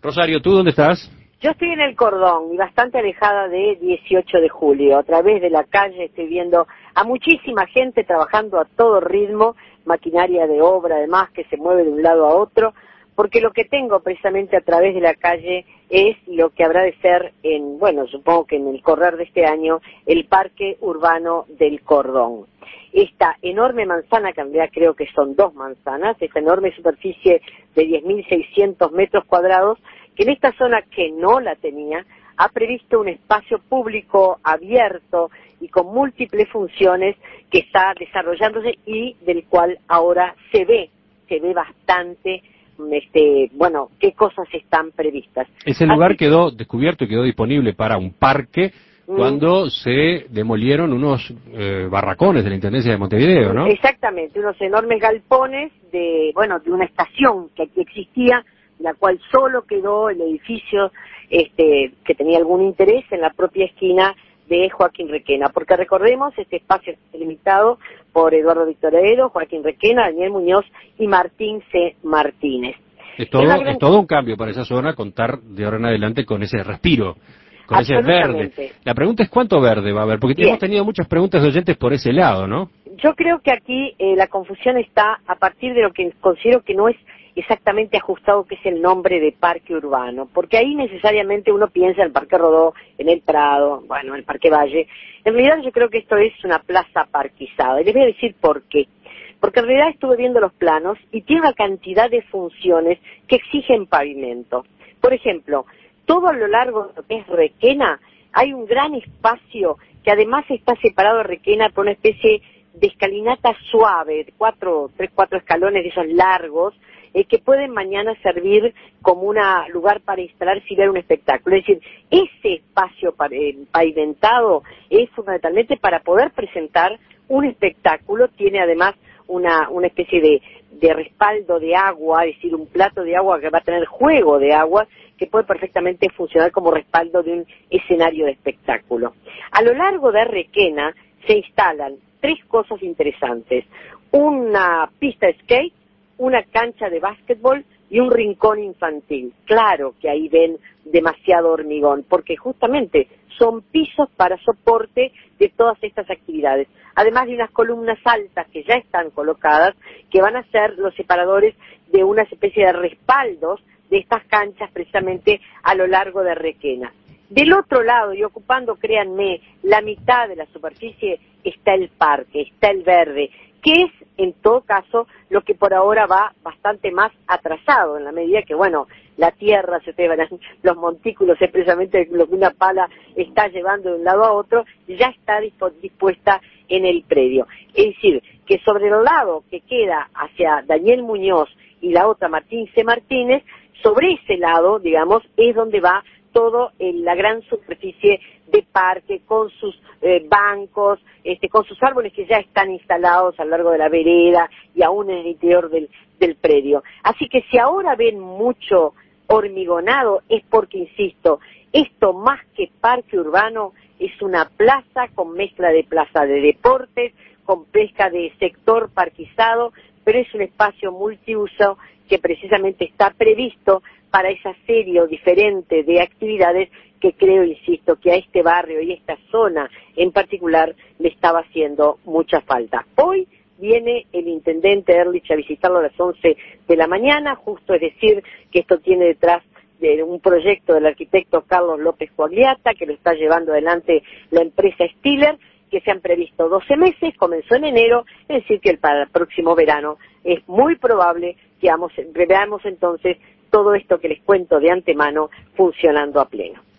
Rosario, ¿tú dónde estás? Yo estoy en el Cordón y bastante alejada de 18 de julio. A través de la calle estoy viendo a muchísima gente trabajando a todo ritmo, maquinaria de obra además que se mueve de un lado a otro, porque lo que tengo precisamente a través de la calle es lo que habrá de ser supongo que en el correr de este año, el Parque Urbano del Cordón. Esta enorme manzana, que en realidad creo que son 2 manzanas, esta enorme superficie de 10.600 metros cuadrados, que en esta zona que no la tenía, ha previsto un espacio público abierto y con múltiples funciones que está desarrollándose y del cual ahora se ve bastante qué cosas están previstas. Ese lugar quedó descubierto y quedó disponible para un parque cuando se demolieron unos barracones de la Intendencia de Montevideo, ¿no? Exactamente, unos enormes galpones de una estación que aquí existía, la cual solo quedó el edificio que tenía algún interés en la propia esquina de Joaquín Requena, porque recordemos, este espacio es limitado por Eduardo Victorero, Joaquín Requena, Daniel Muñoz y Martín C. Martínez. Es todo un cambio para esa zona contar de ahora en adelante con ese respiro, con ese verde. La pregunta es cuánto verde va a haber, porque hemos tenido muchas preguntas de oyentes por ese lado, ¿no? Yo creo que aquí la confusión está a partir de lo que considero que no es exactamente ajustado, que es el nombre de parque urbano, porque ahí necesariamente uno piensa en el Parque Rodó, en el Prado, en el Parque Valle. En realidad yo creo que esto es una plaza parquizada, y les voy a decir por qué. Porque en realidad estuve viendo los planos y tiene una cantidad de funciones que exigen pavimento. Por ejemplo, todo a lo largo de lo que es Requena hay un gran espacio que además está separado de Requena por una especie de escalinata suave, 4 escalones de esos largos, que pueden mañana servir como un lugar para instalarse y ver un espectáculo. Es decir, ese espacio pavimentado es fundamentalmente para poder presentar un espectáculo. Tiene además una especie de respaldo de agua, es decir, un plato de agua que va a tener juego de agua, que puede perfectamente funcionar como respaldo de un escenario de espectáculo. A lo largo de Requena se instalan 3 cosas interesantes: una pista de skate, una cancha de básquetbol y un rincón infantil. Claro que ahí ven demasiado hormigón, porque justamente son pisos para soporte de todas estas actividades, además de unas columnas altas que ya están colocadas, que van a ser los separadores de una especie de respaldos de estas canchas precisamente a lo largo de Requena. Del otro lado, y ocupando, créanme, la mitad de la superficie, está el parque, está el verde, que es, en todo caso, lo que por ahora va bastante más atrasado, en la medida que, la tierra, los montículos, es precisamente lo que una pala está llevando de un lado a otro, ya está dispuesta en el predio. Es decir, que sobre el lado que queda hacia Daniel Muñoz y la otra Martín C. Martínez, sobre ese lado, digamos, es donde va todo la gran superficie de parque, con sus bancos, con sus árboles que ya están instalados a lo largo de la vereda y aún en el interior del predio. Así que si ahora ven mucho hormigonado es porque, insisto, esto más que parque urbano es una plaza con mezcla de plaza de deportes, con pesca de sector parquizado, pero es un espacio multiuso que precisamente está previsto para esa serie diferente de actividades que creo, insisto, que a este barrio y a esta zona en particular le estaba haciendo mucha falta. Hoy viene el intendente Erlich a visitarlo a las 11 de la mañana, justo es decir que esto tiene detrás de un proyecto del arquitecto Carlos López Coagliata, que lo está llevando adelante la empresa Stiller, que se han previsto 12 meses, comenzó en enero, es decir que para el próximo verano es muy probable que veamos entonces todo esto que les cuento de antemano funcionando a pleno.